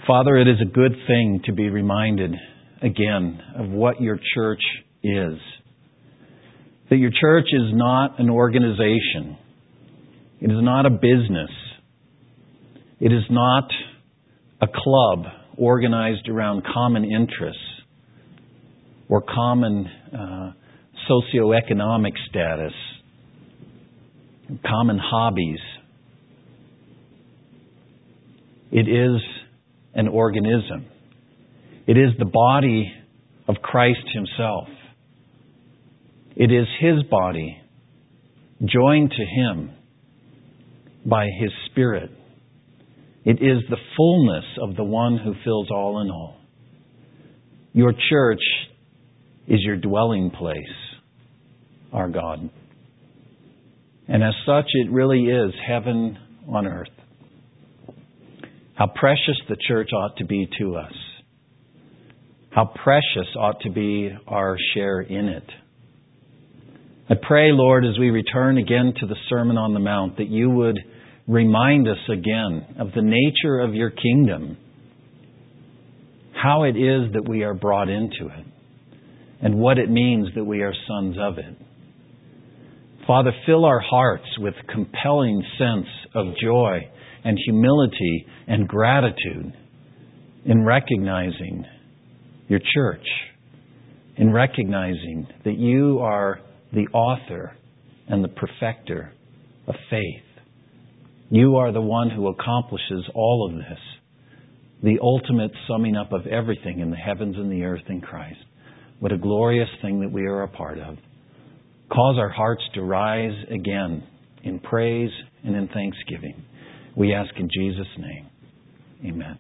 Father, it is a good thing to be reminded again of what your church is. That your church is not an organization. It is not a business. It is not a club organized around common interests or common socioeconomic status, common hobbies. It is an organism. It is the body of Christ Himself. It is His body joined to Him by His Spirit. It is the fullness of the one who fills all in all. Your church is your dwelling place, our God. And as such, it really is heaven on earth. How precious the church ought to be to us. How precious ought to be our share in it. I pray, Lord, as we return again to the Sermon on the Mount, that you would remind us again of the nature of your kingdom, how it is that we are brought into it, and what it means that we are sons of it. Father, fill our hearts with a compelling sense of joy and humility and gratitude in recognizing your church, in recognizing that you are the author and the perfecter of faith. You are the one who accomplishes all of this, the ultimate summing up of everything in the heavens and the earth in Christ. What a glorious thing that we are a part of. Cause our hearts to rise again in praise and in thanksgiving. We ask in Jesus' name. Amen.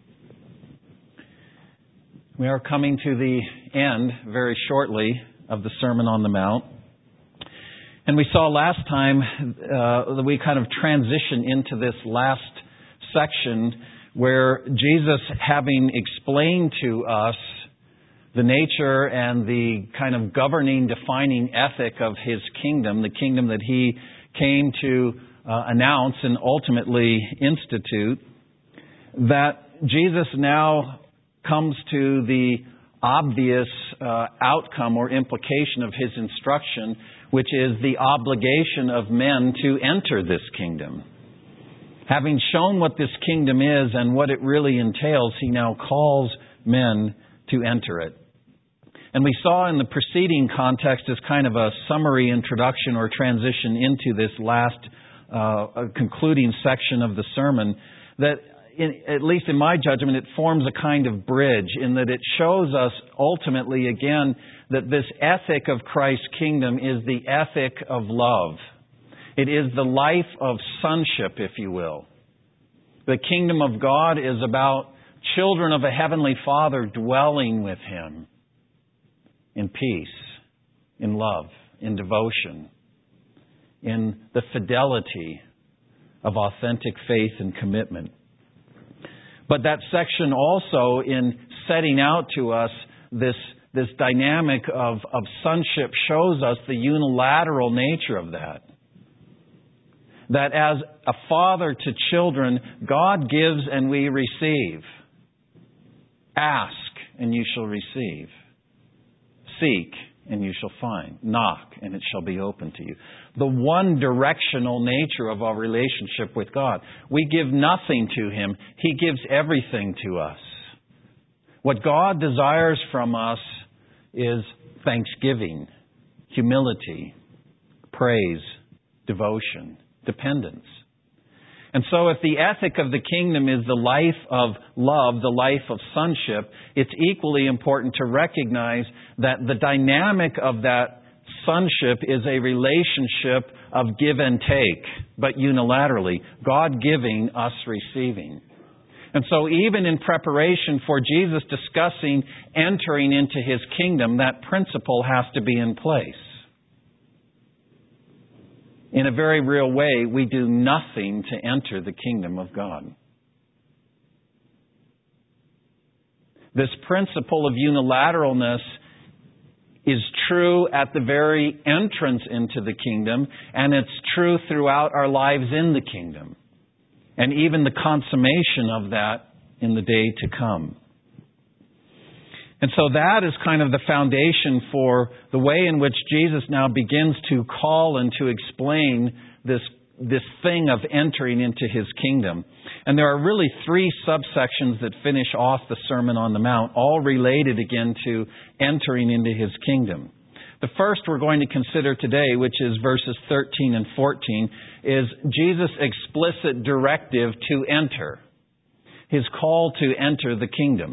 We are coming to the end very shortly of the Sermon on the Mount. And we saw last time that we kind of transition into this last section where Jesus, having explained to us the nature and the kind of governing, defining ethic of His kingdom, the kingdom that He came to announce and ultimately institute, that Jesus now comes to the obvious outcome or implication of His instruction, which is the obligation of men to enter this kingdom. Having shown what this kingdom is and what it really entails, He now calls men to enter it. And we saw in the preceding context as kind of a summary introduction or transition into this last concluding section of the sermon that, at least in my judgment, it forms a kind of bridge in that it shows us ultimately again that this ethic of Christ's kingdom is the ethic of love. It is the life of sonship, if you will. The kingdom of God is about children of a heavenly Father dwelling with Him in peace, in love, in devotion, in the fidelity of authentic faith and commitment. But that section also, in setting out to us this dynamic of sonship, shows us the unilateral nature of that. That as a father to children, God gives and we receive. Ask and you shall receive. Seek and you shall find. Knock and it shall be opened to you. The one directional nature of our relationship with God. We give nothing to Him. He gives everything to us. What God desires from us is thanksgiving, humility, praise, devotion, dependence. And so if the ethic of the kingdom is the life of love, the life of sonship, it's equally important to recognize that the dynamic of that sonship is a relationship of give and take, but unilaterally. God giving, us receiving. And so even in preparation for Jesus discussing entering into His kingdom, that principle has to be in place. In a very real way, we do nothing to enter the kingdom of God. This principle of unilateralness is true at the very entrance into the kingdom, and it's true throughout our lives in the kingdom. And even the consummation of that in the day to come. And so that is kind of the foundation for the way in which Jesus now begins to call and to explain this thing of entering into His kingdom. And there are really three subsections that finish off the Sermon on the Mount, all related again to entering into His kingdom. The first we're going to consider today, which is verses 13 and 14, is Jesus' explicit directive to enter. His call to enter the kingdom.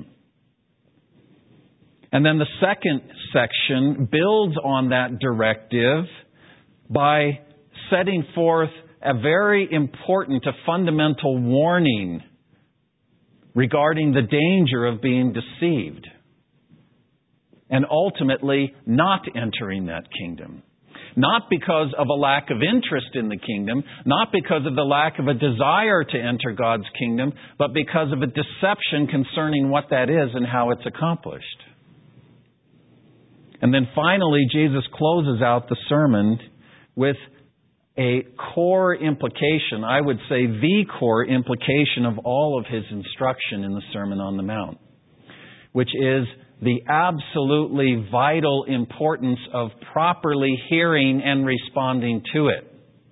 And then the second section builds on that directive by setting forth a very important, a fundamental warning regarding the danger of being deceived and ultimately not entering that kingdom. Not because of a lack of interest in the kingdom, not because of the lack of a desire to enter God's kingdom, but because of a deception concerning what that is and how it's accomplished. And then finally, Jesus closes out the sermon with a core implication, I would say the core implication of all of His instruction in the Sermon on the Mount, which is the absolutely vital importance of properly hearing and responding to it.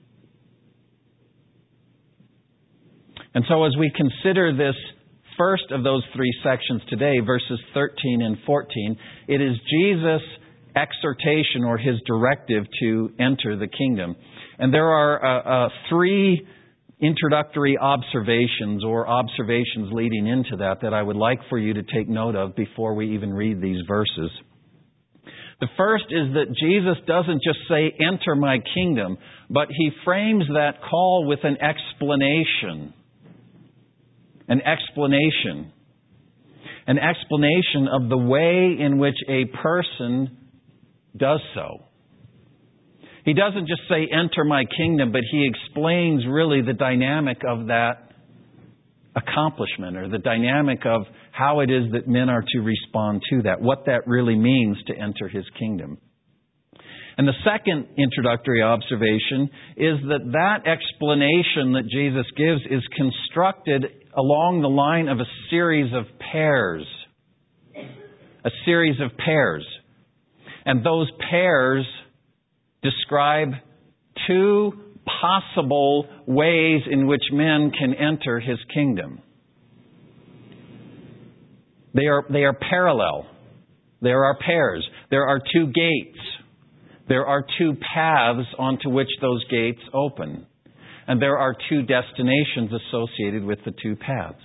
And so as we consider this first of those three sections today, verses 13 and 14, it is Jesus' exhortation or His directive to enter the kingdom. And there are three introductory observations or observations leading into that I would like for you to take note of before we even read these verses. The first is that Jesus doesn't just say, enter my kingdom, but He frames that call with an explanation. An explanation. An explanation of the way in which a person does so. He doesn't just say, enter my kingdom, but He explains really the dynamic of that accomplishment or the dynamic of how it is that men are to respond to that, what that really means to enter His kingdom. And the second introductory observation is that explanation that Jesus gives is constructed along the line of a series of pairs. A series of pairs. And those pairs describe two possible ways in which men can enter His kingdom. They are parallel. There are pairs. There are two gates. There are two paths onto which those gates open. And there are two destinations associated with the two paths.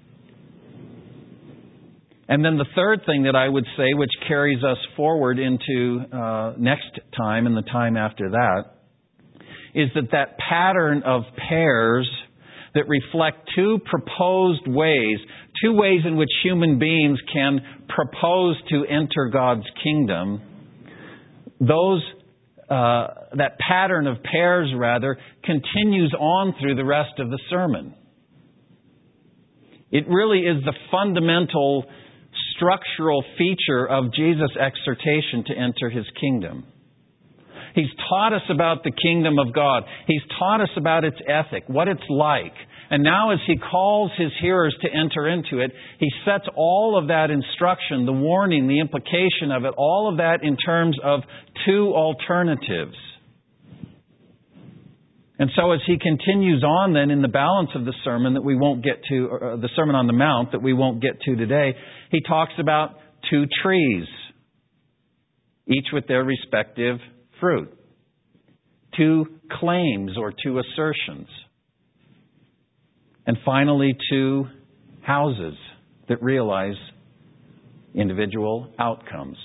And then the third thing that I would say, which carries us forward into next time and the time after that, is that pattern of pairs that reflect two proposed ways, two ways in which human beings can propose to enter God's kingdom. That pattern of pairs, rather, continues on through the rest of the sermon. It really is the fundamental structural feature of Jesus' exhortation to enter His kingdom. He's taught us about the kingdom of God. He's taught us about its ethic, what it's like. And now as He calls His hearers to enter into it, He sets all of that instruction, the warning, the implication of it, all of that in terms of two alternatives. And so as He continues on then in the balance of the sermon that we won't get to, or the Sermon on the Mount that we won't get to today, He talks about two trees, each with their respective fruit. Two claims or two assertions. And finally, two houses that realize individual outcomes.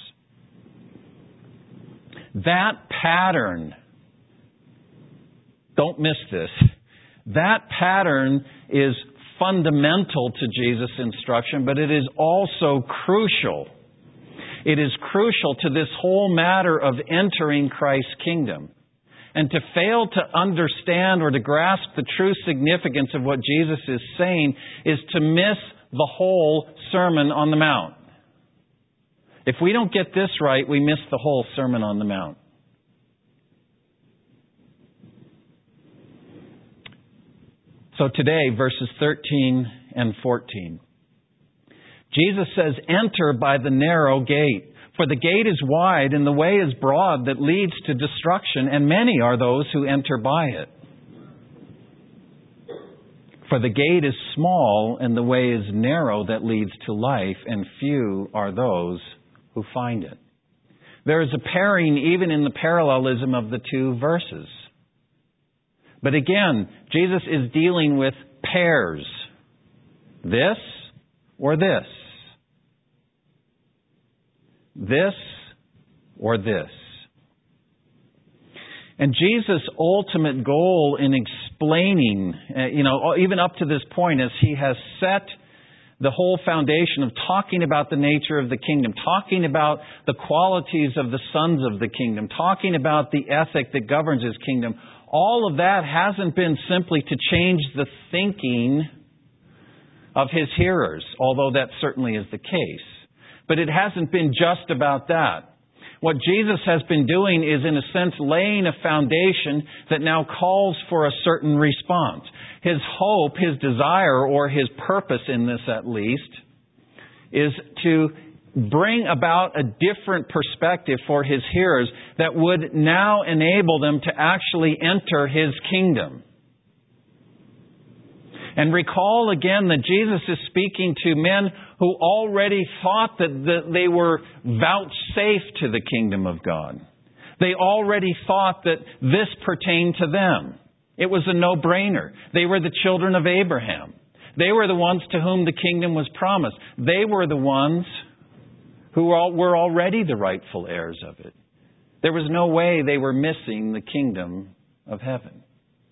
That pattern, don't miss this, that pattern is fundamental to Jesus' instruction, but it is also crucial. It is crucial to this whole matter of entering Christ's kingdom. And to fail to understand or to grasp the true significance of what Jesus is saying is to miss the whole Sermon on the Mount. If we don't get this right, we miss the whole Sermon on the Mount. So today, verses 13 and 14. Jesus says, enter by the narrow gate. For the gate is wide and the way is broad that leads to destruction, and many are those who enter by it. For the gate is small and the way is narrow that leads to life, and few are those who find it. There is a pairing even in the parallelism of the two verses. But again, Jesus is dealing with pairs. This or this. This or this. And Jesus' ultimate goal in explaining, even up to this point, as He has set the whole foundation of talking about the nature of the kingdom, talking about the qualities of the sons of the kingdom, talking about the ethic that governs His kingdom, all of that hasn't been simply to change the thinking of His hearers, although that certainly is the case. But it hasn't been just about that. What Jesus has been doing is, in a sense, laying a foundation that now calls for a certain response. His hope, His desire, or His purpose in this at least, is to bring about a different perspective for His hearers that would now enable them to actually enter His kingdom. And recall again that Jesus is speaking to men who already thought that they were vouchsafed to the kingdom of God. They already thought that this pertained to them. It was a no-brainer. They were the children of Abraham. They were the ones to whom the kingdom was promised. They were the ones who were already the rightful heirs of it. There was no way they were missing the kingdom of heaven.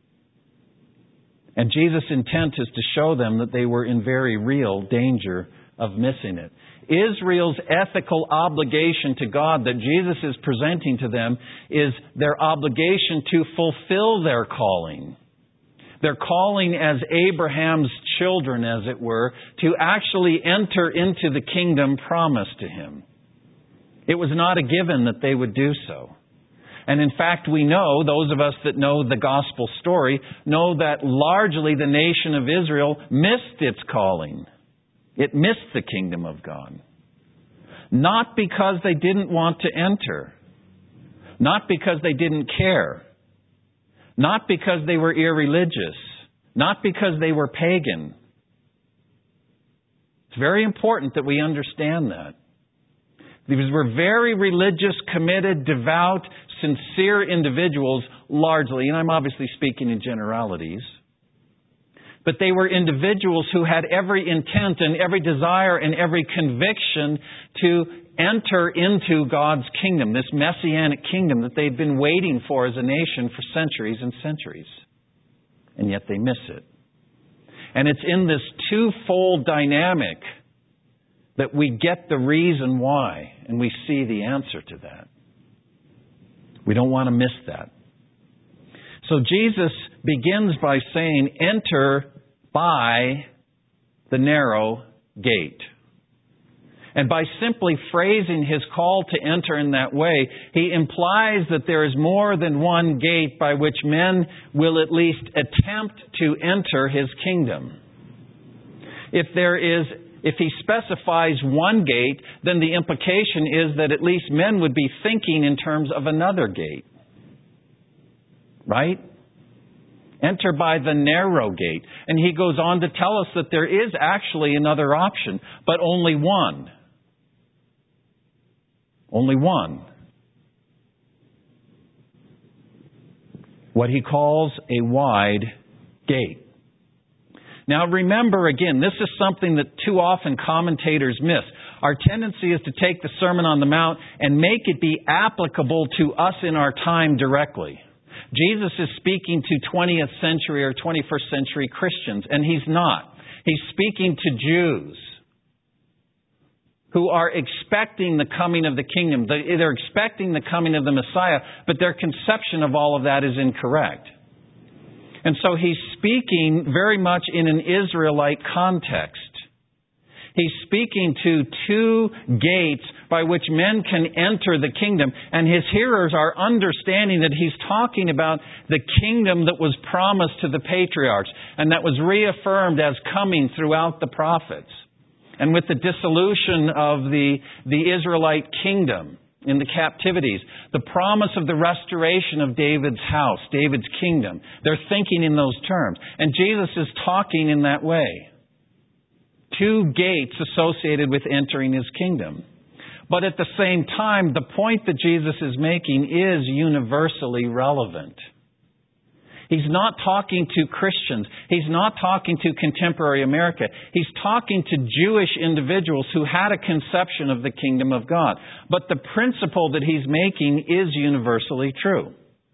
And Jesus' intent is to show them that they were in very real danger of missing it. Israel's ethical obligation to God that Jesus is presenting to them is their obligation to fulfill their calling. Their calling as Abraham's children, as it were, to actually enter into the kingdom promised to him. It was not a given that they would do so. And in fact, we know, those of us that know the gospel story, know that largely the nation of Israel missed its calling. It missed the kingdom of God. Not because they didn't want to enter. Not because they didn't care. Not because they were irreligious. Not because they were pagan. It's very important that we understand that. These were very religious, committed, devout, sincere individuals, largely, and I'm obviously speaking in generalities, but they were individuals who had every intent and every desire and every conviction to enter into God's kingdom, this messianic kingdom that they'd been waiting for as a nation for centuries and centuries. And yet they miss it. And it's in this twofold dynamic that we get the reason why, and we see the answer to that. We don't want to miss that. So Jesus begins by saying, enter by the narrow gate. And by simply phrasing His call to enter in that way, He implies that there is more than one gate by which men will at least attempt to enter His kingdom. If He specifies one gate, then the implication is that at least men would be thinking in terms of another gate. Right? Enter by the narrow gate. And He goes on to tell us that there is actually another option, but only one. Only one. What He calls a wide gate. Now remember again, this is something that too often commentators miss. Our tendency is to take the Sermon on the Mount and make it be applicable to us in our time directly. Jesus is speaking to 20th century or 21st century Christians, and He's not. He's speaking to Jews who are expecting the coming of the kingdom. They're expecting the coming of the Messiah, but their conception of all of that is incorrect. And so He's speaking very much in an Israelite context. He's speaking to two gates by which men can enter the kingdom. And His hearers are understanding that He's talking about the kingdom that was promised to the patriarchs and that was reaffirmed as coming throughout the prophets. and with the dissolution of the Israelite kingdom in the captivities, the promise of the restoration of David's house, David's kingdom. They're thinking in those terms. And Jesus is talking in that way. Two gates associated with entering His kingdom. But at the same time, the point that Jesus is making is universally relevant. He's not talking to Christians. He's not talking to contemporary America. He's talking to Jewish individuals who had a conception of the kingdom of God. But the principle that He's making is universally true.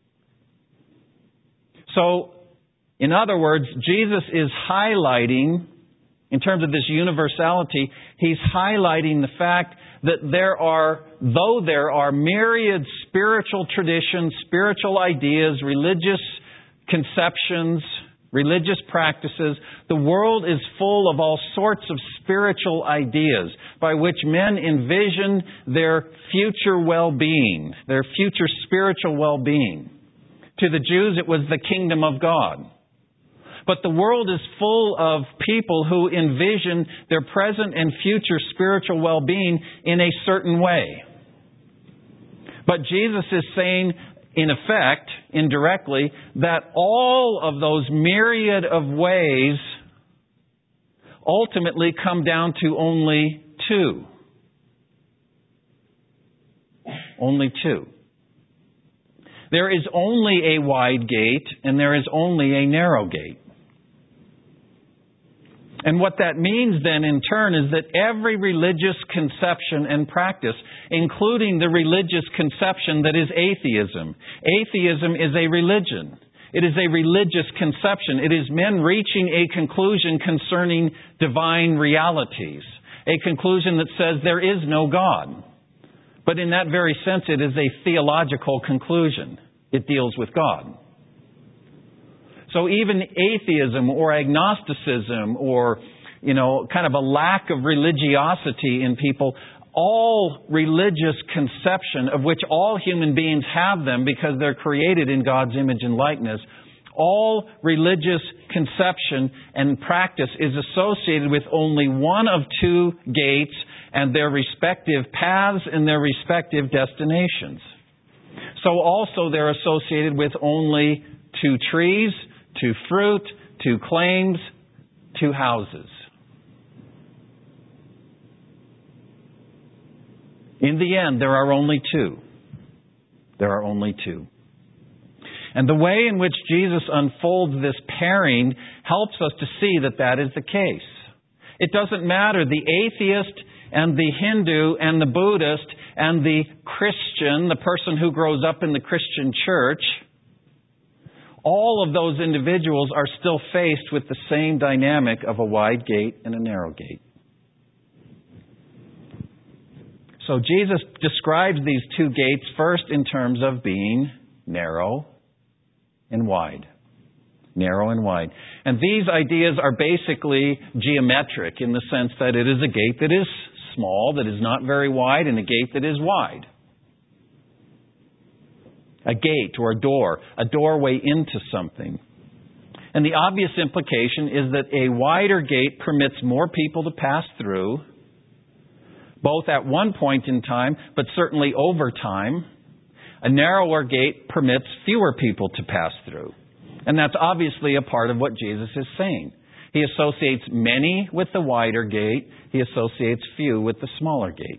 So, in other words, Jesus is highlighting, in terms of this universality, He's highlighting the fact that though there are myriad spiritual traditions, spiritual ideas, religious conceptions, religious practices, the world is full of all sorts of spiritual ideas by which men envision their future well-being, their future spiritual well-being. To the Jews, it was the kingdom of God. But the world is full of people who envision their present and future spiritual well-being in a certain way. But Jesus is saying, in effect, indirectly, that all of those myriad of ways ultimately come down to only two. Only two. There is only a wide gate and there is only a narrow gate. And what that means then in turn is that every religious conception and practice, including the religious conception that is atheism. Atheism is a religion. It is a religious conception. It is men reaching a conclusion concerning divine realities. A conclusion that says there is no God. But in that very sense, it is a theological conclusion. It deals with God. So even atheism or agnosticism or, kind of a lack of religiosity in people, all religious conception, of which all human beings have them because they're created in God's image and likeness, all religious conception and practice is associated with only one of two gates and their respective paths and their respective destinations. So also they're associated with only two trees, two fruit, two claims, two houses. In the end, there are only two. There are only two. And the way in which Jesus unfolds this pairing helps us to see that that is the case. It doesn't matter the atheist and the Hindu and the Buddhist and the Christian, the person who grows up in the Christian church. All of those individuals are still faced with the same dynamic of a wide gate and a narrow gate. So Jesus describes these two gates first in terms of being narrow and wide. Narrow and wide. And these ideas are basically geometric in the sense that it is a gate that is small, that is not very wide, and a gate that is wide. A gate or a doorway into something. And the obvious implication is that a wider gate permits more people to pass through, both at one point in time, but certainly over time. A narrower gate permits fewer people to pass through. And that's obviously a part of what Jesus is saying. He associates many with the wider gate. He associates few with the smaller gate.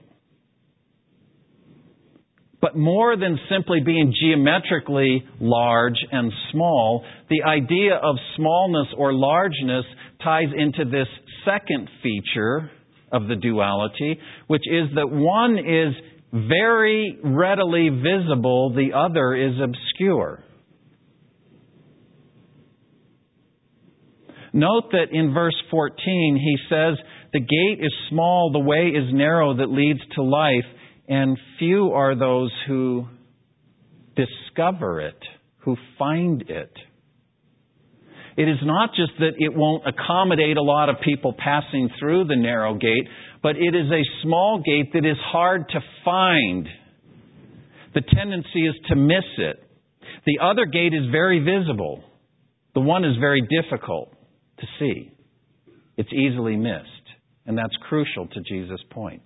But more than simply being geometrically large and small, the idea of smallness or largeness ties into this second feature of the duality, which is that one is very readily visible, the other is obscure. Note that in verse 14 he says, "The gate is small, the way is narrow that leads to life, and few are those who discover it, who find it." It is not just that it won't accommodate a lot of people passing through the narrow gate, but it is a small gate that is hard to find. The tendency is to miss it. The other gate is very visible. The one is very difficult to see. It's easily missed. And that's crucial to Jesus' point.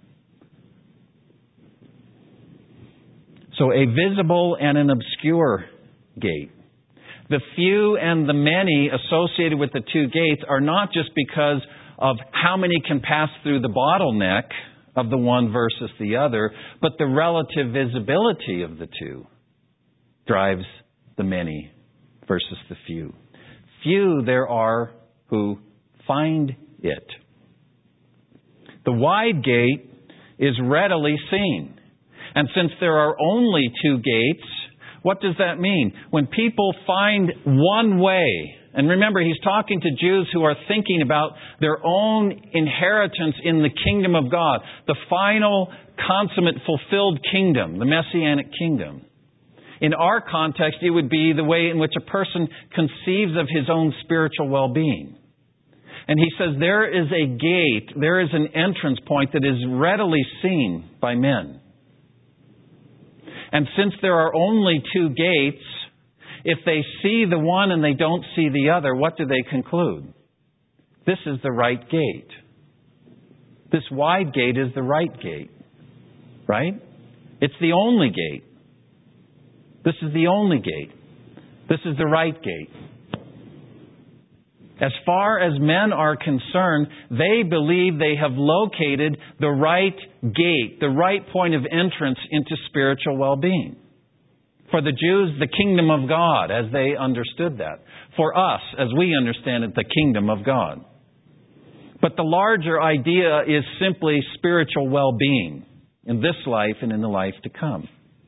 So a visible and an obscure gate. The few and the many associated with the two gates are not just because of how many can pass through the bottleneck of the one versus the other, but the relative visibility of the two drives the many versus the few. Few there are who find it. The wide gate is readily seen. And since there are only two gates, what does that mean? When people find one way, and remember, he's talking to Jews who are thinking about their own inheritance in the kingdom of God, the final, consummate, fulfilled kingdom, the Messianic kingdom. In our context, it would be the way in which a person conceives of his own spiritual well-being. And he says there is a gate, there is an entrance point that is readily seen by men. And since there are only two gates, if they see the one and they don't see the other, what do they conclude? This is the right gate. This wide gate is the right gate. Right? It's the only gate. This is the only gate. This is the right gate. As far as men are concerned, they believe they have located the right gate, the right point of entrance into spiritual well-being. For the Jews, the kingdom of God, as they understood that. For us, as we understand it, the kingdom of God. But the larger idea is simply spiritual well-being in this life and in the life to come.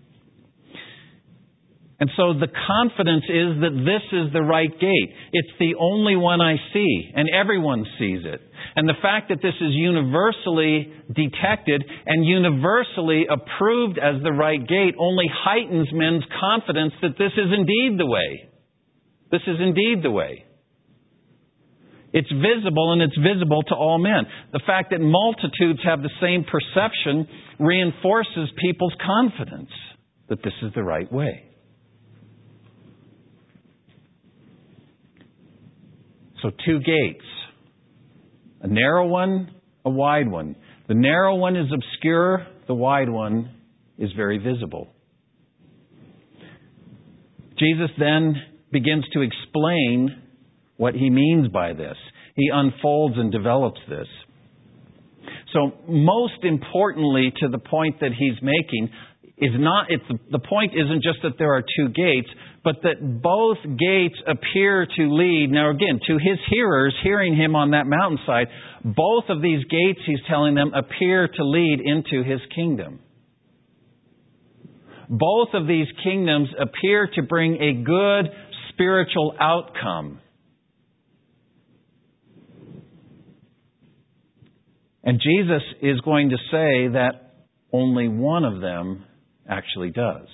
And so the confidence is that this is the right gate. It's the only one I see, and everyone sees it. And the fact that this is universally detected and universally approved as the right gate only heightens men's confidence that this is indeed the way. This is indeed the way. It's visible, and it's visible to all men. The fact that multitudes have the same perception reinforces people's confidence that this is the right way. So two gates. A narrow one, a wide one. The narrow one is obscure. The wide one is very visible. Jesus then begins to explain what he means by this. He unfolds and develops this. So most importantly to the point that he's making the point isn't just that there are two gates, but that both gates appear to lead. Now again, to his hearers hearing him on that mountainside, both of these gates, he's telling them, appear to lead into his kingdom. Both of these kingdoms appear to bring a good spiritual outcome. And Jesus is going to say that only one of them actually does.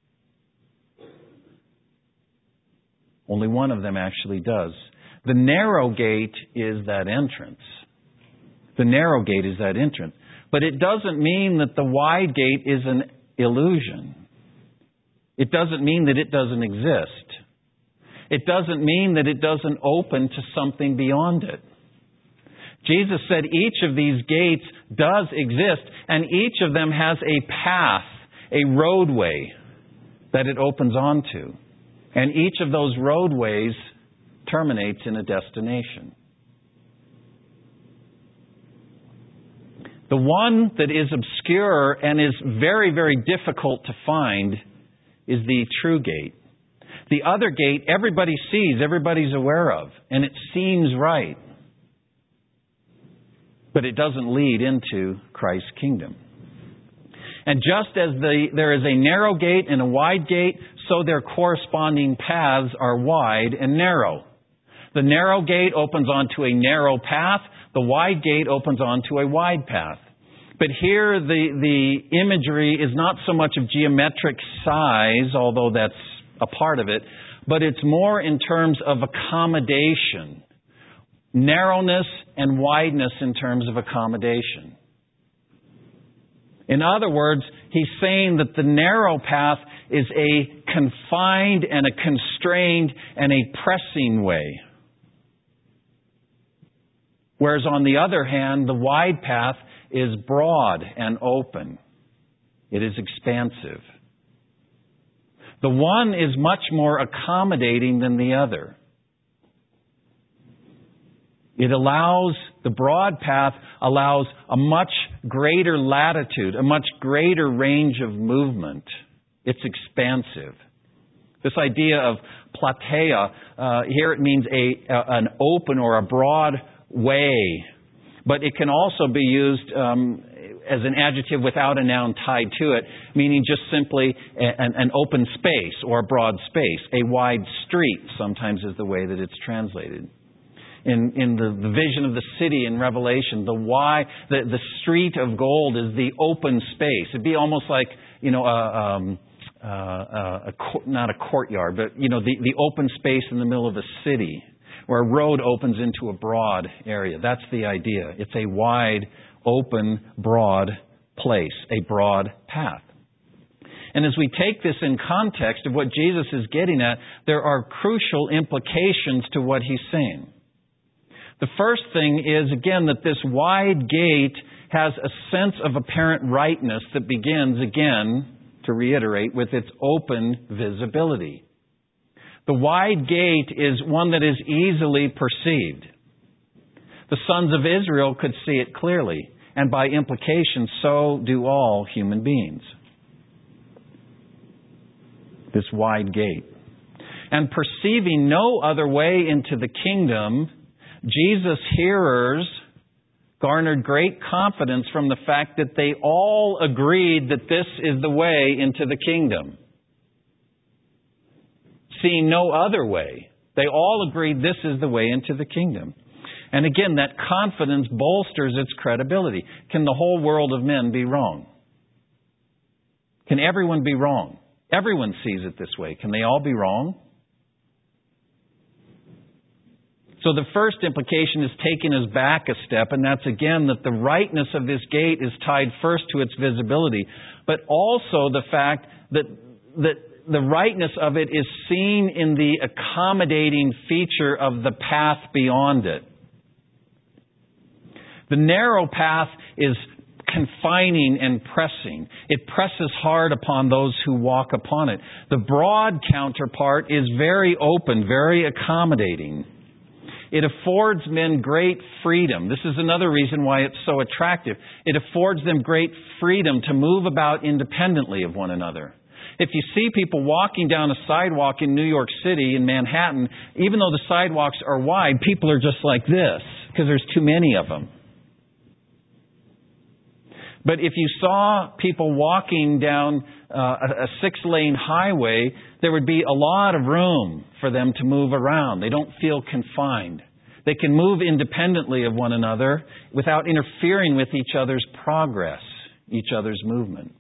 Only one of them actually does. The narrow gate is that entrance. The narrow gate is that entrance. But it doesn't mean that the wide gate is an illusion. It doesn't mean that it doesn't exist. It doesn't mean that it doesn't open to something beyond it. Jesus said each of these gates does exist, and each of them has a path, a roadway that it opens onto. And each of those roadways terminates in a destination. The one that is obscure and is very, very difficult to find is the true gate. The other gate everybody sees, everybody's aware of, and it seems right. But it doesn't lead into Christ's kingdom. And just as there is a narrow gate and a wide gate, so their corresponding paths are wide and narrow. The narrow gate opens onto a narrow path. The wide gate opens onto a wide path. But here the imagery is not so much of geometric size, although that's a part of it, but it's more in terms of accommodation. Narrowness and wideness in terms of accommodation. In other words, he's saying that the narrow path is a confined and a constrained and a pressing way. Whereas on the other hand, the wide path is broad and open. It is expansive. The one is much more accommodating than the other. The broad path allows a much greater latitude, a much greater range of movement. It's expansive. This idea of plateia, here it means an open or a broad way. But it can also be used as an adjective without a noun tied to it, meaning just simply an open space or a broad space. A wide street sometimes is the way that it's translated. In the vision of the city in Revelation, the street of gold is the open space. It'd be almost like, not a courtyard, but, the open space in the middle of a city where a road opens into a broad area. That's the idea. It's a wide, open, broad place, a broad path. And as we take this in context of what Jesus is getting at, there are crucial implications to what he's saying. The first thing is, again, that this wide gate has a sense of apparent rightness that begins, again, to reiterate, with its open visibility. The wide gate is one that is easily perceived. The sons of Israel could see it clearly, and by implication, so do all human beings. This wide gate. And perceiving no other way into the kingdom, Jesus' hearers garnered great confidence from the fact that they all agreed that this is the way into the kingdom. Seeing no other way, they all agreed this is the way into the kingdom. And again, that confidence bolsters its credibility. Can the whole world of men be wrong? Can everyone be wrong? Everyone sees it this way. Can they all be wrong? So the first implication is taking us back a step, and that's again that the rightness of this gate is tied first to its visibility, but also the fact that the rightness of it is seen in the accommodating feature of the path beyond it. The narrow path is confining and pressing. It presses hard upon those who walk upon it. The broad counterpart is very open, very accommodating. It affords men great freedom. This is another reason why it's so attractive. It affords them great freedom to move about independently of one another. If you see people walking down a sidewalk in New York City, in Manhattan, even though the sidewalks are wide, people are just like this because there's too many of them. But if you saw people walking down a 6-lane highway, there would be a lot of room for them to move around. They don't feel confined. They can move independently of one another without interfering with each other's progress, each other's movement.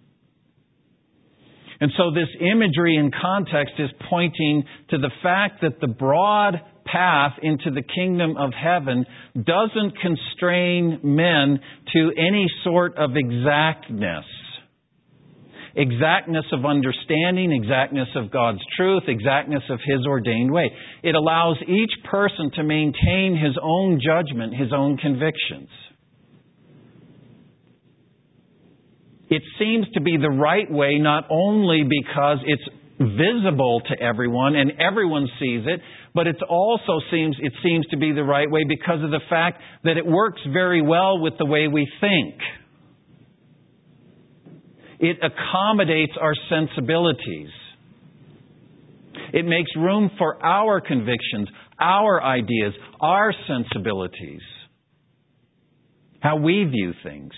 And so this imagery in context is pointing to the fact that the broad path into the kingdom of heaven doesn't constrain men to any sort of exactness. Exactness of understanding, exactness of God's truth, exactness of His ordained way. It allows each person to maintain his own judgment, his own convictions. It seems to be the right way not only because it's visible to everyone and everyone sees it, but it seems to be the right way because of the fact that it works very well with the way we think. It accommodates our sensibilities. It makes room for our convictions, our ideas, our sensibilities, how we view things.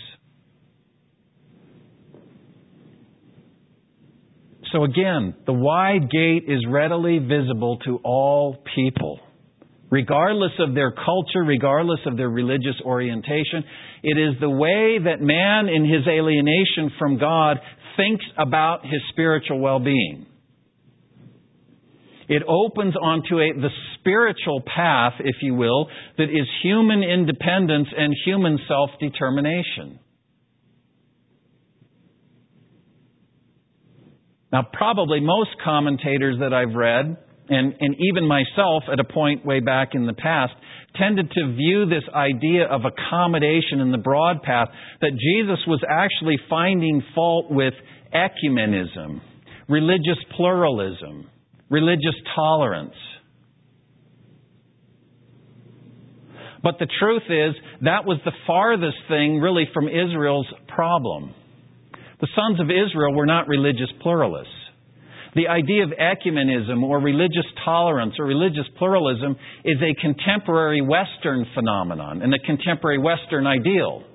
So again, the wide gate is readily visible to all people. Regardless of their culture, regardless of their religious orientation, it is the way that man in his alienation from God thinks about his spiritual well-being. It opens onto the spiritual path, if you will, that is human independence and human self-determination. Now, probably most commentators that I've read, and even myself at a point way back in the past, tended to view this idea of accommodation in the broad path, that Jesus was actually finding fault with ecumenism, religious pluralism, religious tolerance. But the truth is, that was the farthest thing really from Israel's problem. The sons of Israel were not religious pluralists. The idea of ecumenism or religious tolerance or religious pluralism is a contemporary Western phenomenon and a contemporary Western ideal.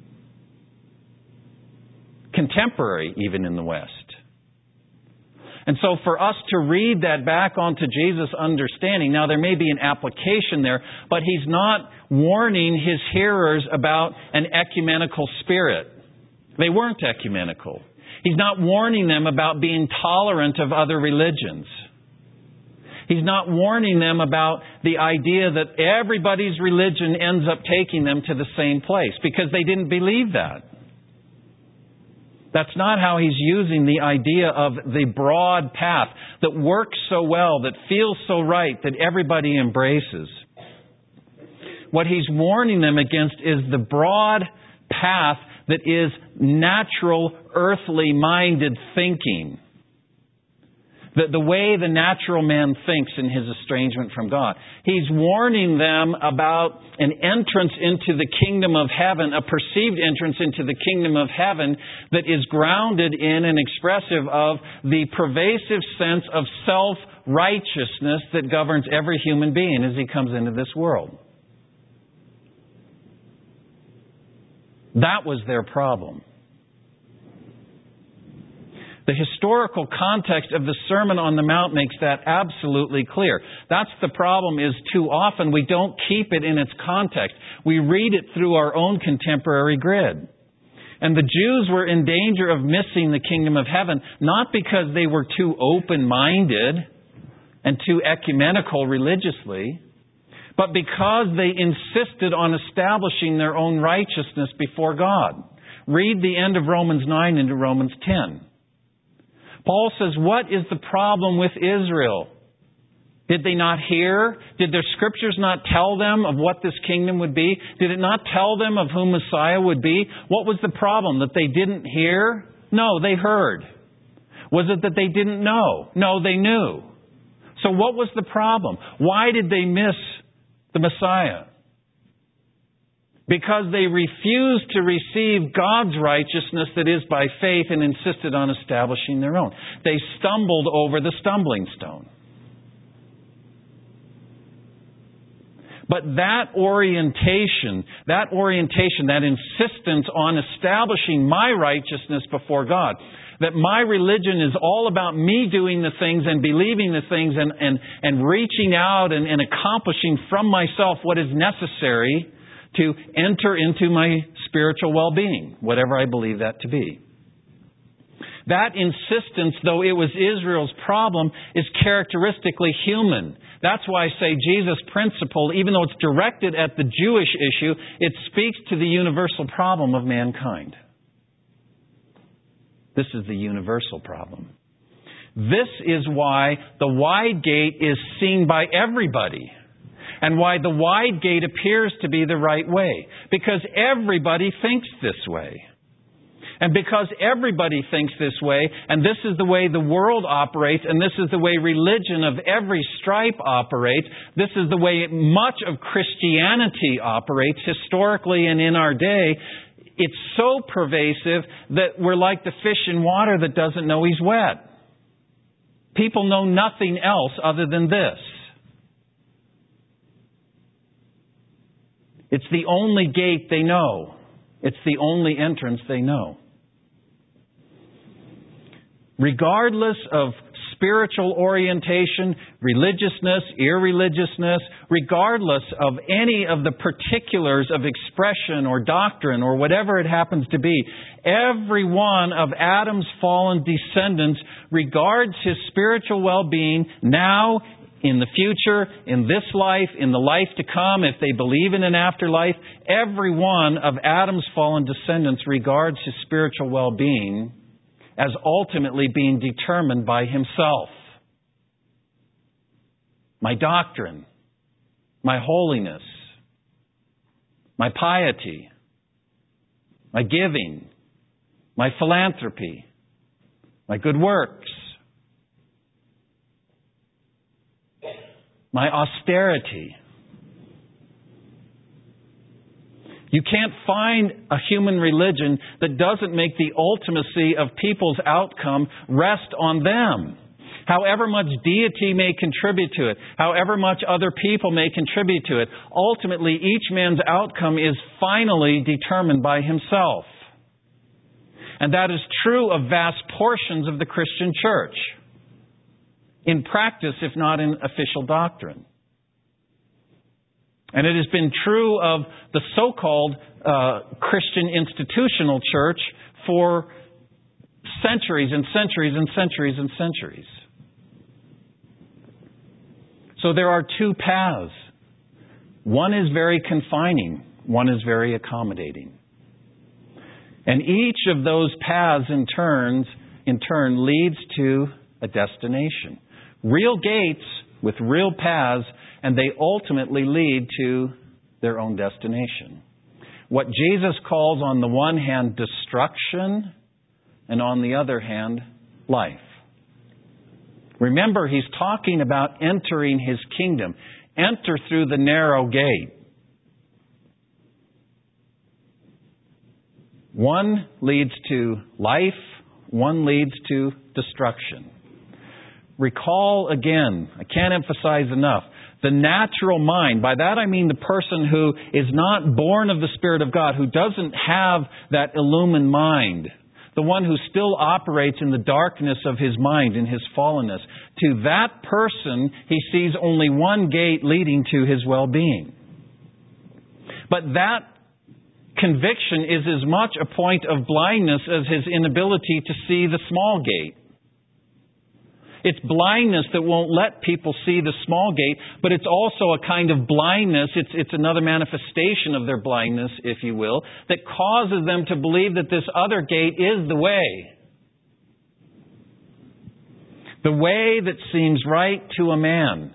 Contemporary even in the West. And so for us to read that back onto Jesus' understanding, now there may be an application there, but He's not warning His hearers about an ecumenical spirit. They weren't ecumenical. He's not warning them about being tolerant of other religions. He's not warning them about the idea that everybody's religion ends up taking them to the same place, because they didn't believe that. That's not how He's using the idea of the broad path that works so well, that feels so right, that everybody embraces. What He's warning them against is the broad path that is natural, earthly-minded thinking. The way the natural man thinks in his estrangement from God. He's warning them about an entrance into the kingdom of heaven, a perceived entrance into the kingdom of heaven that is grounded in and expressive of the pervasive sense of self-righteousness that governs every human being as he comes into this world. That was their problem. The historical context of the Sermon on the Mount makes that absolutely clear. That's the problem, is too often we don't keep it in its context. We read it through our own contemporary grid. And the Jews were in danger of missing the kingdom of heaven, not because they were too open-minded and too ecumenical religiously, but because they insisted on establishing their own righteousness before God. Read the end of Romans 9 into Romans 10. Paul says, what is the problem with Israel? Did they not hear? Did their scriptures not tell them of what this kingdom would be? Did it not tell them of whom Messiah would be? What was the problem? That they didn't hear? No, they heard. Was it that they didn't know? No, they knew. So what was the problem? Why did they miss the Messiah? Because they refused to receive God's righteousness that is by faith and insisted on establishing their own. They stumbled over the stumbling stone. But that orientation, that insistence on establishing my righteousness before God, that my religion is all about me doing the things and believing the things and reaching out and accomplishing from myself what is necessary to enter into my spiritual well-being, whatever I believe that to be. That insistence, though it was Israel's problem, is characteristically human. That's why I say Jesus' principle, even though it's directed at the Jewish issue, it speaks to the universal problem of mankind. This is the universal problem. This is why the wide gate is seen by everybody. And why the wide gate appears to be the right way. Because everybody thinks this way. And because everybody thinks this way, and this is the way the world operates, and this is the way religion of every stripe operates, this is the way much of Christianity operates historically and in our day, it's so pervasive that we're like the fish in water that doesn't know he's wet. People know nothing else other than this. It's the only gate they know. It's the only entrance they know. Regardless of spiritual orientation, religiousness, irreligiousness, regardless of any of the particulars of expression or doctrine or whatever it happens to be, every one of Adam's fallen descendants regards his spiritual well-being now, in the future, in this life, in the life to come, if they believe in an afterlife. Every one of Adam's fallen descendants regards his spiritual well-being as ultimately being determined by himself. My doctrine, my holiness, my piety, my giving, my philanthropy, my good works, my austerity. You can't find a human religion that doesn't make the ultimacy of people's outcome rest on them. However much deity may contribute to it, however much other people may contribute to it, ultimately each man's outcome is finally determined by himself. And that is true of vast portions of the Christian church, in practice, if not in official doctrine. And it has been true of the so-called Christian institutional church for centuries and centuries and centuries and centuries. So there are two paths. One is very confining. One is very accommodating. And each of those paths in turn leads to a destination. Real gates with real paths, and they ultimately lead to their own destination. What Jesus calls on the one hand destruction, and on the other hand life. Remember, He's talking about entering His kingdom. Enter through the narrow gate. One leads to life, one leads to destruction. Recall again, I can't emphasize enough, the natural mind. By that I mean the person who is not born of the Spirit of God, who doesn't have that illumined mind. The one who still operates in the darkness of his mind, in his fallenness. To that person, he sees only one gate leading to his well-being. But that conviction is as much a point of blindness as his inability to see the small gate. It's blindness that won't let people see the small gate, but it's also a kind of blindness. It's another manifestation of their blindness, if you will, that causes them to believe that this other gate is the way. The way that seems right to a man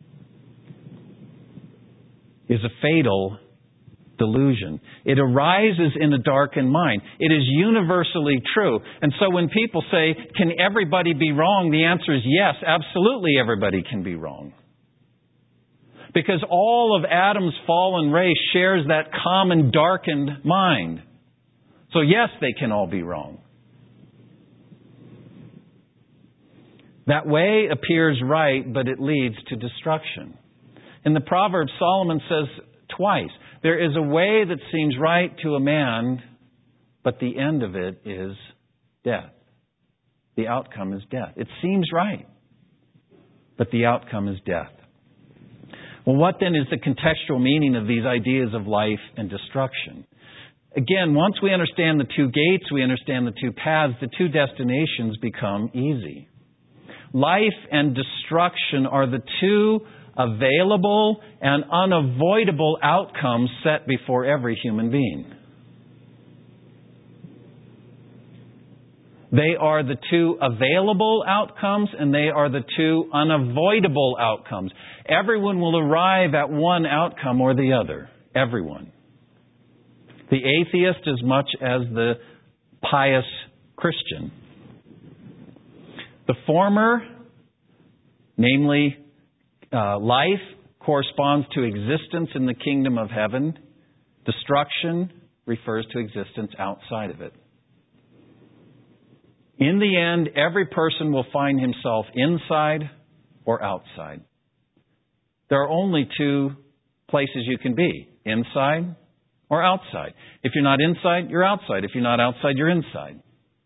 is a fatal delusion. It arises in a darkened mind. It is universally true. And so when people say, can everybody be wrong? The answer is yes, absolutely everybody can be wrong. Because all of Adam's fallen race shares that common darkened mind. So yes, they can all be wrong. That way appears right, but it leads to destruction. In the Proverbs, Solomon says twice, there is a way that seems right to a man, but the end of it is death. The outcome is death. It seems right, but the outcome is death. Well, what then is the contextual meaning of these ideas of life and destruction? Again, once we understand the two gates, we understand the two paths, the two destinations become easy. Life and destruction are the two available and unavoidable outcomes set before every human being. They are the two available outcomes and they are the two unavoidable outcomes. Everyone will arrive at one outcome or the other. Everyone. The atheist as much as the pious Christian. The former, namely life, corresponds to existence in the kingdom of heaven. Destruction refers to existence outside of it. In the end, every person will find himself inside or outside. There are only two places you can be, inside or outside. If you're not inside, you're outside. If you're not outside, you're inside.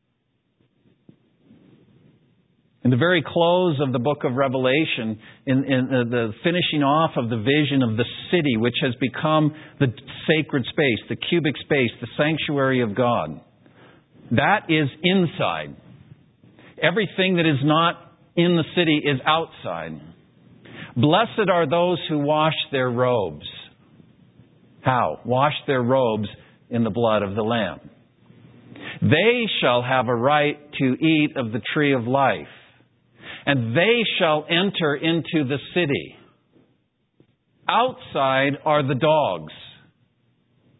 In the very close of the book of Revelation, in the finishing off of the vision of the city, which has become the sacred space, the cubic space, the sanctuary of God, that is inside. Everything that is not in the city is outside. Blessed are those who wash their robes. How? Wash their robes in the blood of the Lamb. They shall have a right to eat of the tree of life. And they shall enter into the city. Outside are the dogs.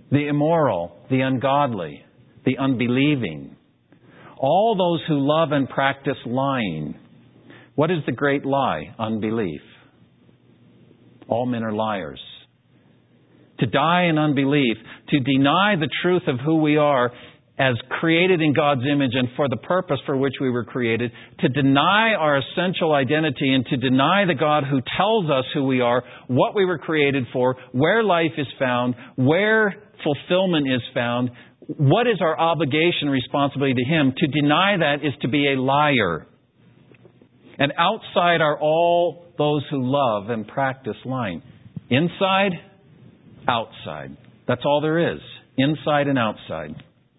the immoral, the ungodly, the unbelieving, all those who love and practice lying. What is the great lie? Unbelief. All men are liars. To die in unbelief, to deny the truth of who we are as created in God's image and for the purpose for which we were created, to deny our essential identity and to deny the God who tells us who we are, what we were created for, where life is found, where fulfillment is found, what is our obligation and responsibility to Him. To deny that is to be a liar. And outside are all those who love and practice lying. Inside, outside. That's all there is. Inside and outside.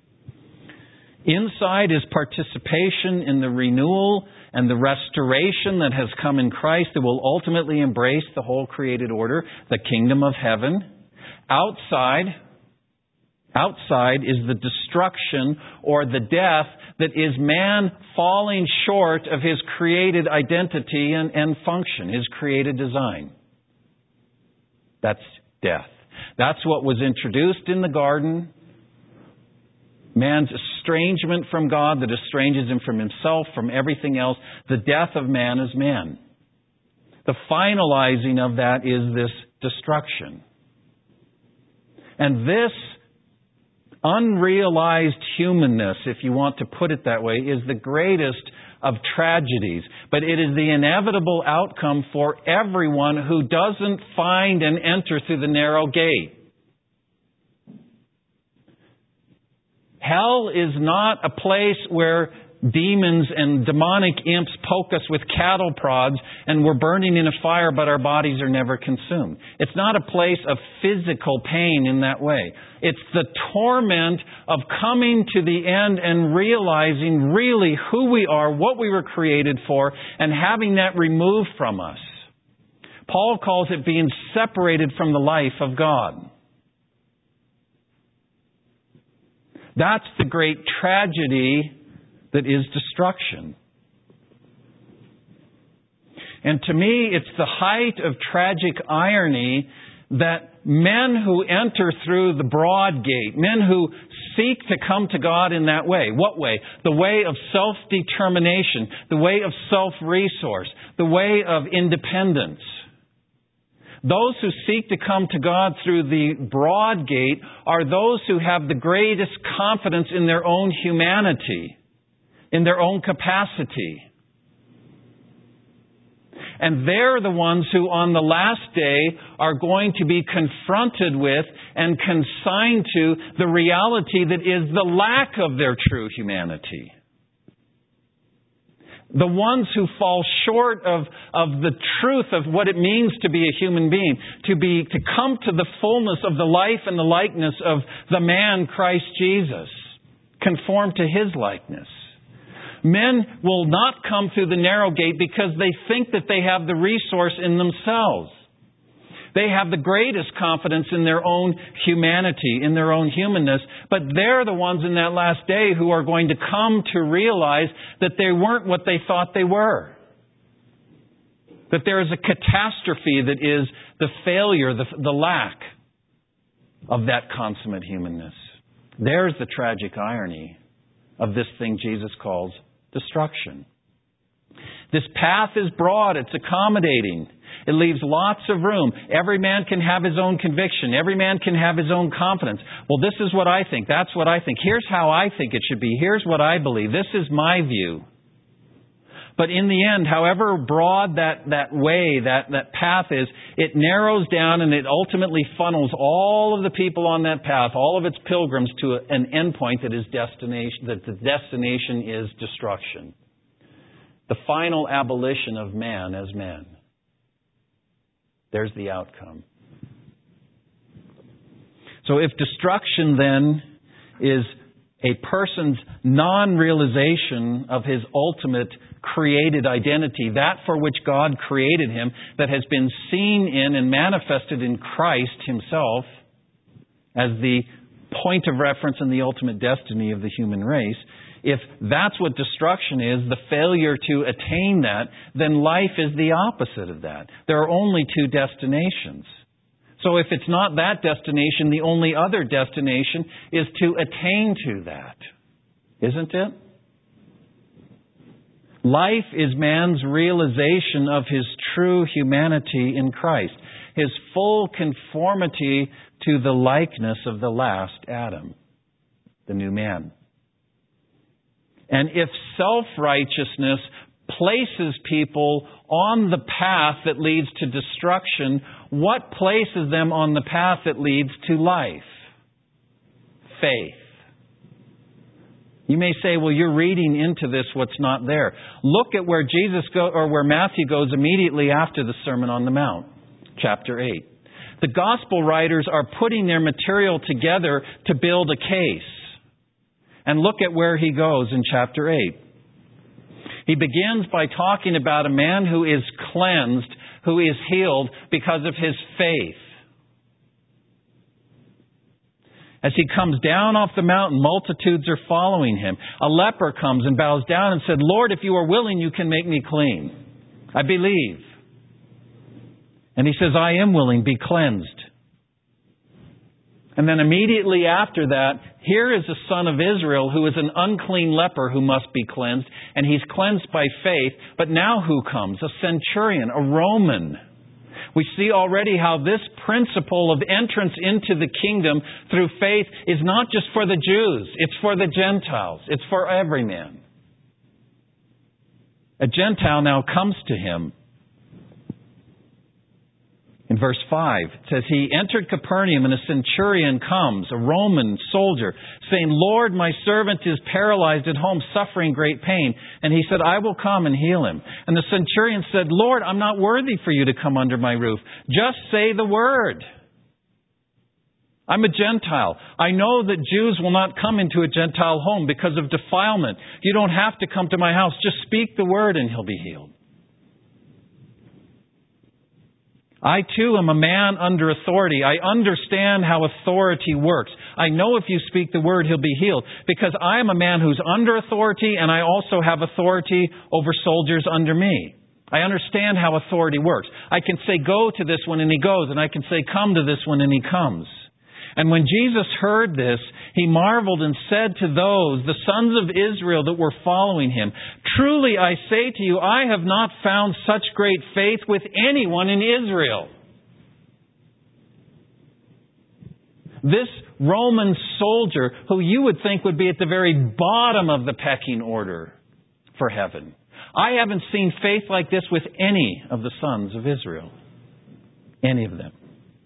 Inside is participation in the renewal and the restoration that has come in Christ that will ultimately embrace the whole created order, the kingdom of heaven. Outside is the destruction or the death that is man falling short of his created identity and function, his created design. That's death. That's what was introduced in the garden. Man's estrangement from God that estranges him from himself, from everything else. The death of man is man. The finalizing of that is this destruction. And this unrealized humanness, if you want to put it that way, is the greatest of tragedies. But it is the inevitable outcome for everyone who doesn't find and enter through the narrow gate. Hell is not a place where demons and demonic imps poke us with cattle prods and we're burning in a fire but our bodies are never consumed. It's not a place of physical pain in that way. It's the torment of coming to the end and realizing really who we are, what we were created for, and having that removed from us. Paul calls it being separated from the life of God. That's the great tragedy that is destruction. And to me, it's the height of tragic irony that men who enter through the broad gate, men who seek to come to God in that way. What way? The way of self-determination, the way of self-resource, the way of independence. Those who seek to come to God through the broad gate are those who have the greatest confidence in their own humanity, in their own capacity. And they're the ones who on the last day are going to be confronted with and consigned to the reality that is the lack of their true humanity. The ones who fall short of the truth of what it means to be a human being, to come to the fullness of the life and the likeness of the man Christ Jesus, conform to His likeness. Men will not come through the narrow gate because they think that they have the resource in themselves. They have the greatest confidence in their own humanity, in their own humanness, but they're the ones in that last day who are going to come to realize that they weren't what they thought they were. That there is a catastrophe that is the failure, the lack of that consummate humanness. There's the tragic irony of this thing Jesus calls destruction. This path is broad, it's accommodating. It leaves lots of room. Every man can have his own conviction. Every man can have his own confidence. Well, this is what I think. That's what I think. Here's how I think it should be. Here's what I believe. This is my view. But in the end, however broad that way, that path is, it narrows down and it ultimately funnels all of the people on that path, all of its pilgrims, to an endpoint that the destination is destruction. The final abolition of man as man. There's the outcome. So if destruction then is a person's non-realization of his ultimate created identity, that for which God created him, that has been seen in and manifested in Christ Himself as the point of reference and the ultimate destiny of the human race, if that's what destruction is, the failure to attain that, then life is the opposite of that. There are only two destinations. So if it's not that destination, the only other destination is to attain to that. Isn't it? Life is man's realization of his true humanity in Christ, his full conformity to the likeness of the last Adam, the new man. And if self-righteousness places people on the path that leads to destruction, what places them on the path that leads to life? Faith. You may say, well, you're reading into this what's not there. Look at where where Matthew goes immediately after the Sermon on the Mount, chapter 8. The gospel writers are putting their material together to build a case. And look at where he goes in chapter 8. He begins by talking about a man who is cleansed, who is healed because of his faith. As he comes down off the mountain, multitudes are following him. A leper comes and bows down and said, Lord, if you are willing, you can make me clean. I believe. And he says, I am willing, be cleansed. And then immediately after that, here is a son of Israel who is an unclean leper who must be cleansed. And he's cleansed by faith. But now who comes? A centurion, a Roman. We see already how this principle of entrance into the kingdom through faith is not just for the Jews. It's for the Gentiles. It's for every man. A Gentile now comes to him. In verse 5, it says, he entered Capernaum and a centurion comes, a Roman soldier, saying, Lord, my servant is paralyzed at home, suffering great pain. And he said, I will come and heal him. And the centurion said, Lord, I'm not worthy for you to come under my roof. Just say the word. I'm a Gentile. I know that Jews will not come into a Gentile home because of defilement. You don't have to come to my house. Just speak the word and he'll be healed. I too am a man under authority. I understand how authority works. I know if you speak the word, he'll be healed. Because I am a man who's under authority and I also have authority over soldiers under me. I understand how authority works. I can say go to this one and he goes, and I can say come to this one and he comes. And when Jesus heard this, he marveled and said to those, the sons of Israel that were following him, truly I say to you, I have not found such great faith with anyone in Israel. This Roman soldier, who you would think would be at the very bottom of the pecking order for heaven. I haven't seen faith like this with any of the sons of Israel. Any of them.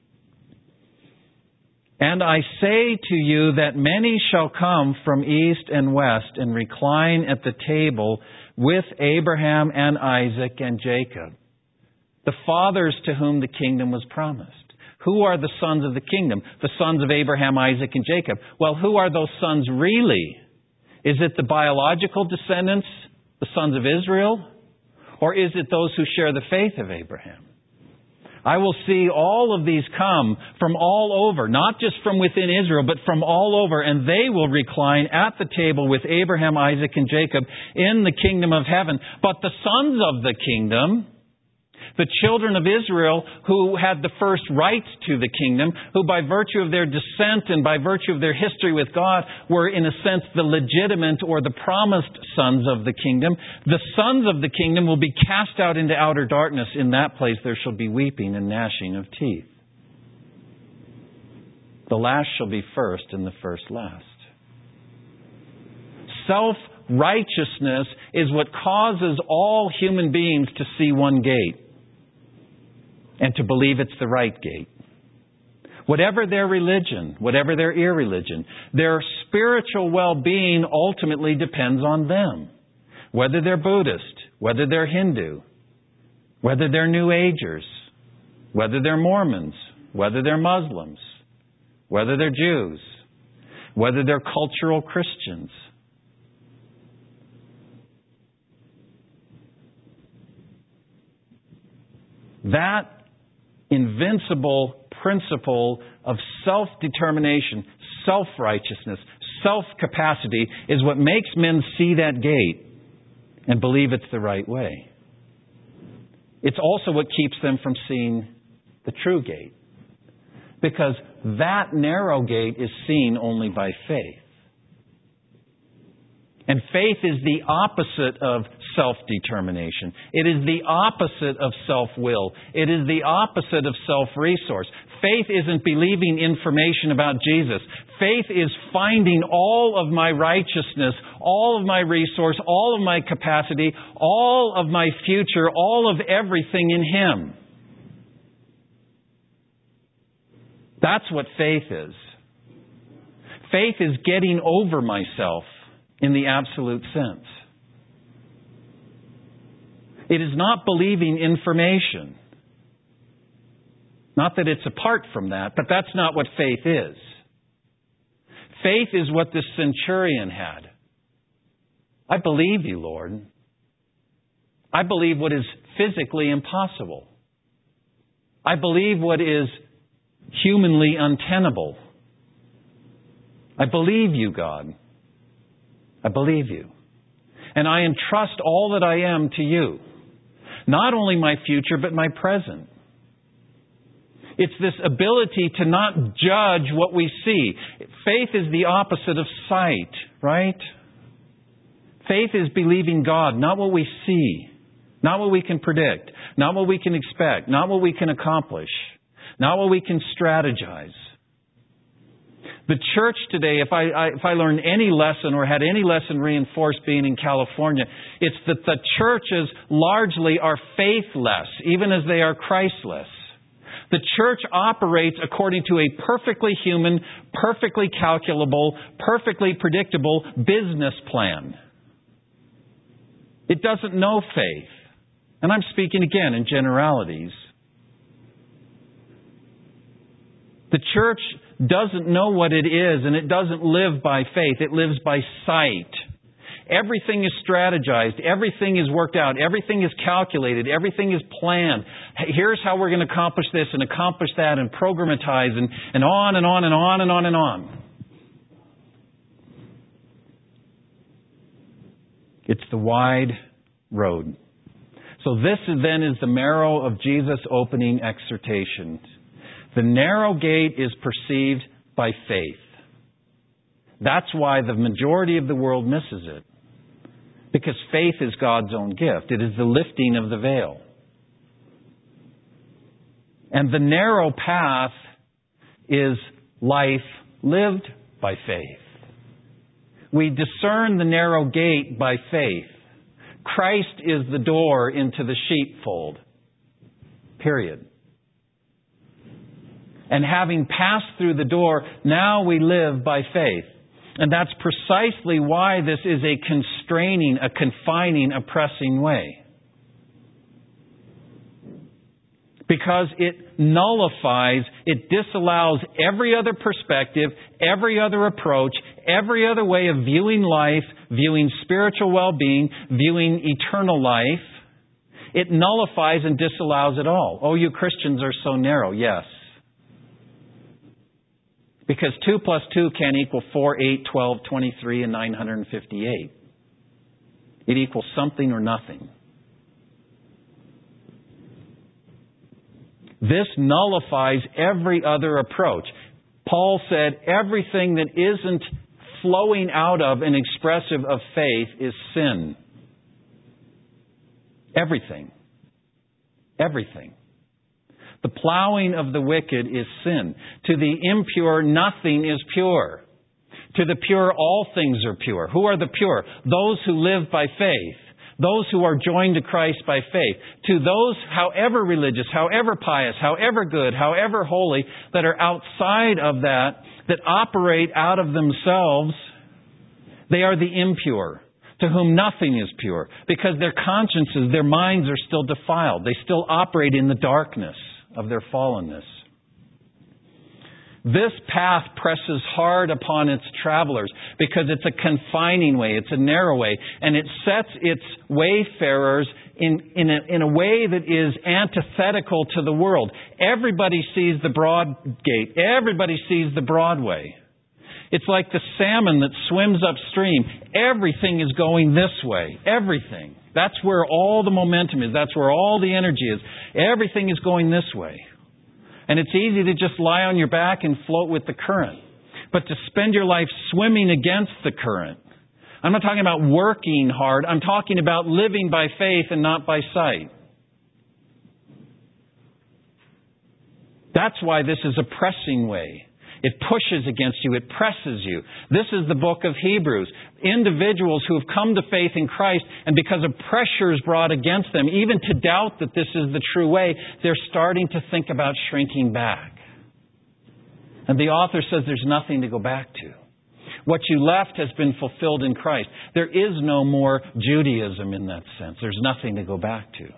And I say to you that many shall come from east and west and recline at the table with Abraham and Isaac and Jacob, the fathers to whom the kingdom was promised. Who are the sons of the kingdom? The sons of Abraham, Isaac, and Jacob. Well, who are those sons really? Is it the biological descendants, the sons of Israel? Or is it those who share the faith of Abraham? I will see all of these come from all over, not just from within Israel, but from all over, and they will recline at the table with Abraham, Isaac, and Jacob in the kingdom of heaven. But the sons of the kingdom, the children of Israel who had the first rights to the kingdom, who by virtue of their descent and by virtue of their history with God were in a sense the legitimate or the promised sons of the kingdom, the sons of the kingdom will be cast out into outer darkness. In that place there shall be weeping and gnashing of teeth. The last shall be first and the first last. Self-righteousness is what causes all human beings to see one gate and to believe it's the right gate. Whatever their religion, whatever their irreligion, their spiritual well-being ultimately depends on them. Whether they're Buddhist, whether they're Hindu, whether they're New Agers, whether they're Mormons, whether they're Muslims, whether they're Jews, whether they're cultural Christians. That invincible principle of self-determination, self-righteousness, self-capacity is what makes men see that gate and believe it's the right way. It's also what keeps them from seeing the true gate, Because that narrow gate is seen only by faith. And faith is the opposite of self-determination. It is the opposite of self-will. It is the opposite of self-resource. Faith isn't believing information about Jesus. Faith is finding all of my righteousness, all of my resource, all of my capacity, all of my future, all of everything in Him. That's what faith is. Faith is getting over myself in the absolute sense. It is not believing information. Not that it's apart from that, but that's not what faith is. Faith is what this centurion had. I believe you, Lord. I believe what is physically impossible. I believe what is humanly untenable. I believe you, God. I believe you. And I entrust all that I am to you. Not only my future, but my present. It's this ability to not judge what we see. Faith is the opposite of sight, right? Faith is believing God, not what we see, not what we can predict, not what we can expect, not what we can accomplish, not what we can strategize. The church today, if I learned any lesson or had any lesson reinforced being in California, it's that the churches largely are faithless, even as they are Christless. The church operates according to a perfectly human, perfectly calculable, perfectly predictable business plan. It doesn't know faith. And I'm speaking again in generalities. The church doesn't know what it is, and it doesn't live by faith. It lives by sight. Everything is strategized. Everything is worked out. Everything is calculated. Everything is planned. Here's how we're going to accomplish this and accomplish that and programatize and on and on and on and on and on. It's the wide road. So this then is the marrow of Jesus' opening exhortation. The narrow gate is perceived by faith. That's why the majority of the world misses it. Because faith is God's own gift. It is the lifting of the veil. And the narrow path is life lived by faith. We discern the narrow gate by faith. Christ is the door into the sheepfold. Period. And having passed through the door, now we live by faith. And that's precisely why this is a constraining, a confining, oppressing way. Because it nullifies, it disallows every other perspective, every other approach, every other way of viewing life, viewing spiritual well-being, viewing eternal life. It nullifies and disallows it all. Oh, you Christians are so narrow. Yes. Because 2 plus 2 can equal 4, 8, 12, 23, and 958. It equals something or nothing. This nullifies every other approach. Paul said everything that isn't flowing out of and expressive of faith is sin. Everything. Everything. The plowing of the wicked is sin. To the impure, nothing is pure. To the pure, all things are pure. Who are the pure? Those who live by faith. Those who are joined to Christ by faith. To those, however religious, however pious, however good, however holy, that are outside of that operate out of themselves, they are the impure, to whom nothing is pure. Because their consciences, their minds are still defiled. They still operate in the darkness of their fallenness. This path presses hard upon its travelers because it's a confining way, it's a narrow way, and it sets its wayfarers in a way that is antithetical to the world. Everybody sees the broad gate. Everybody sees the broad way. It's like the salmon that swims upstream. Everything is going this way. Everything. That's where all the momentum is. That's where all the energy is. Everything is going this way. And it's easy to just lie on your back and float with the current. But to spend your life swimming against the current. I'm not talking about working hard. I'm talking about living by faith and not by sight. That's why this is a pressing way. It pushes against you. It presses you. This is the book of Hebrews. Individuals who have come to faith in Christ, and because of pressures brought against them, even to doubt that this is the true way, they're starting to think about shrinking back. And the author says there's nothing to go back to. What you left has been fulfilled in Christ. There is no more Judaism in that sense. There's nothing to go back to.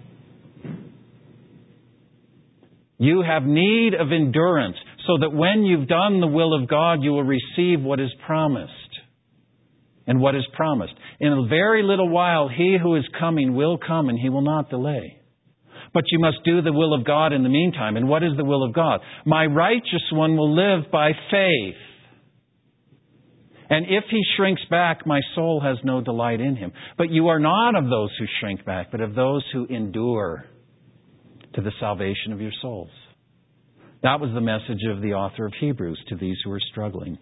You have need of endurance so that when you've done the will of God, you will receive what is promised. And what is promised? In a very little while, He who is coming will come and He will not delay. But you must do the will of God in the meantime. And what is the will of God? My righteous one will live by faith. And if he shrinks back, my soul has no delight in him. But you are not of those who shrink back, but of those who endure to the salvation of your souls. That was the message of the author of Hebrews to these who are struggling.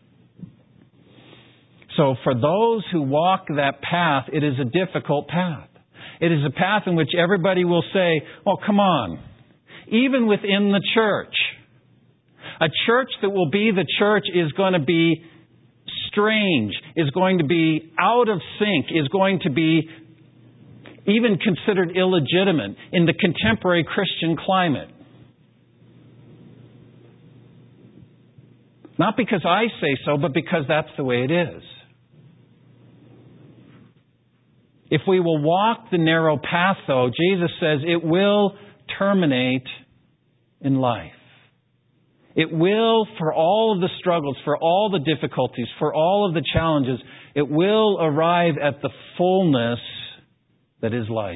So for those who walk that path, it is a difficult path. It is a path in which everybody will say, oh, come on. Even within the church. A church that will be the church is going to be strange, is going to be out of sync, is going to be even considered illegitimate in the contemporary Christian climate. Not because I say so, but because that's the way it is. If we will walk the narrow path, though, Jesus says it will terminate in life. It will, for all of the struggles, for all the difficulties, for all of the challenges, it will arrive at the fullness that is life.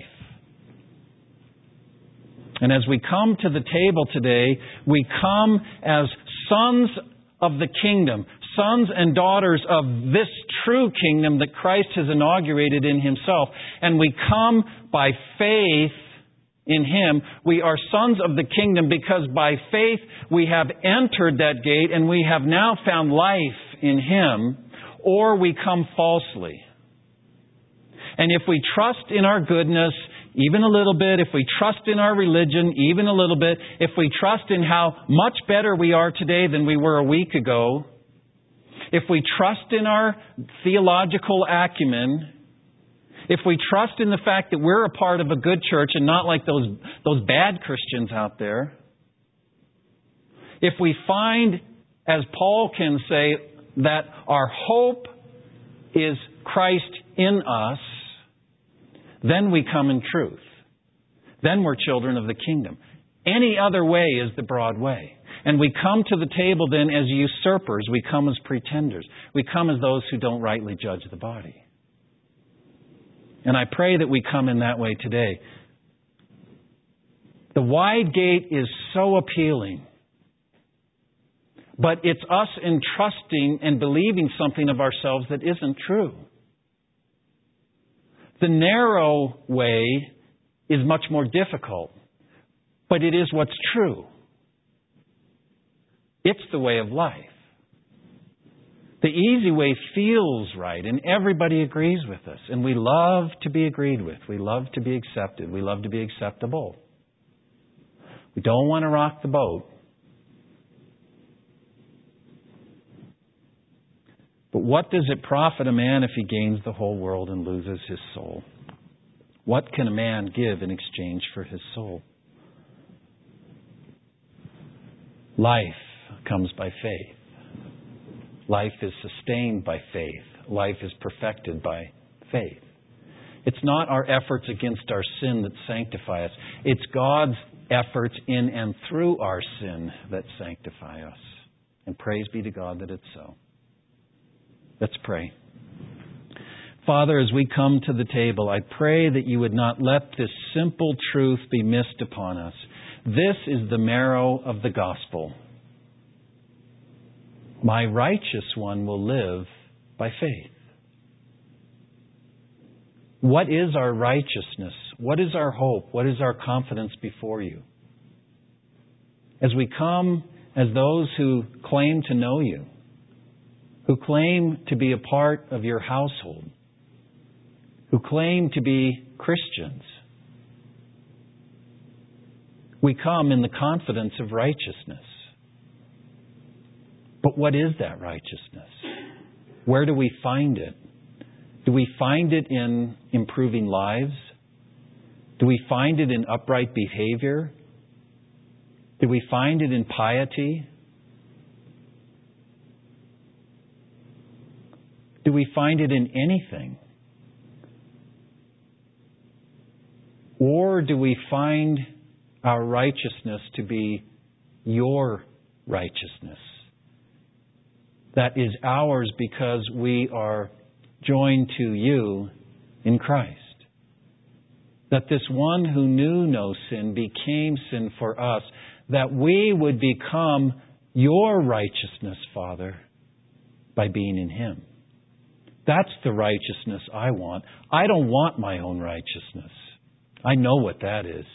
And as we come to the table today, we come as sons of the kingdom, sons and daughters of this true kingdom that Christ has inaugurated in Himself. And we come by faith in Him. We are sons of the kingdom because by faith we have entered that gate and we have now found life in Him, or we come falsely. And if we trust in our goodness, even a little bit, if we trust in our religion, even a little bit, if we trust in how much better we are today than we were a week ago, if we trust in our theological acumen, if we trust in the fact that we're a part of a good church and not like those bad Christians out there, if we find, as Paul can say, that our hope is Christ in us, then we come in truth. Then we're children of the kingdom. Any other way is the broad way. And we come to the table then as usurpers. We come as pretenders. We come as those who don't rightly judge the body. And I pray that we come in that way today. The wide gate is so appealing. But it's us entrusting and believing something of ourselves that isn't true. The narrow way is much more difficult, but it is what's true. It's the way of life. The easy way feels right, and everybody agrees with us. And we love to be agreed with. We love to be accepted. We love to be acceptable. We don't want to rock the boat. But what does it profit a man if he gains the whole world and loses his soul? What can a man give in exchange for his soul? Life comes by faith. Life is sustained by faith. Life is perfected by faith. It's not our efforts against our sin that sanctify us. It's God's efforts in and through our sin that sanctify us. And praise be to God that it's so. Let's pray. Father, as we come to the table, I pray that you would not let this simple truth be missed upon us. This is the marrow of the gospel. My righteous one will live by faith. What is our righteousness? What is our hope? What is our confidence before you? as we come as those who claim to know You, who claim to be a part of Your household, who claim to be Christians. We come in the confidence of righteousness. But what is that righteousness? Where do we find it? Do we find it in improving lives? Do we find it in upright behavior? Do we find it in piety? Do we find it in anything? Or do we find our righteousness to be Your righteousness? That is ours because we are joined to You in Christ. That this one who knew no sin became sin for us, that we would become Your righteousness, Father, by being in Him. That's the righteousness I want. I don't want my own righteousness. I know what that is.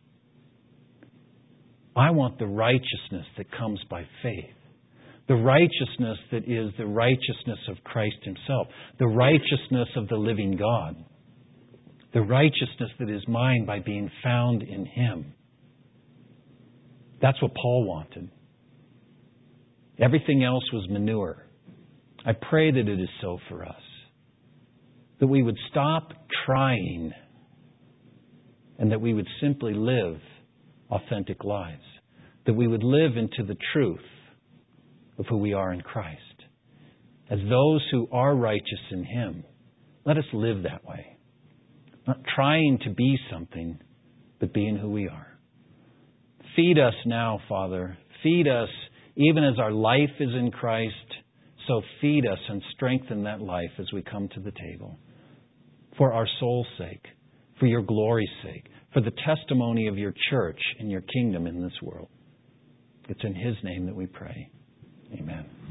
I want the righteousness that comes by faith. The righteousness that is the righteousness of Christ Himself. The righteousness of the living God. The righteousness that is mine by being found in Him. That's what Paul wanted. Everything else was manure. I pray that it is so for us. That we would stop trying and that we would simply live authentic lives. That we would live into the truth of who we are in Christ. As those who are righteous in Him, let us live that way. Not trying to be something, but being who we are. Feed us now, Father. Feed us even as our life is in Christ. So feed us and strengthen that life as we come to the table. For our soul's sake, for Your glory's sake, for the testimony of Your church and Your kingdom in this world. It's in His name that we pray. Amen.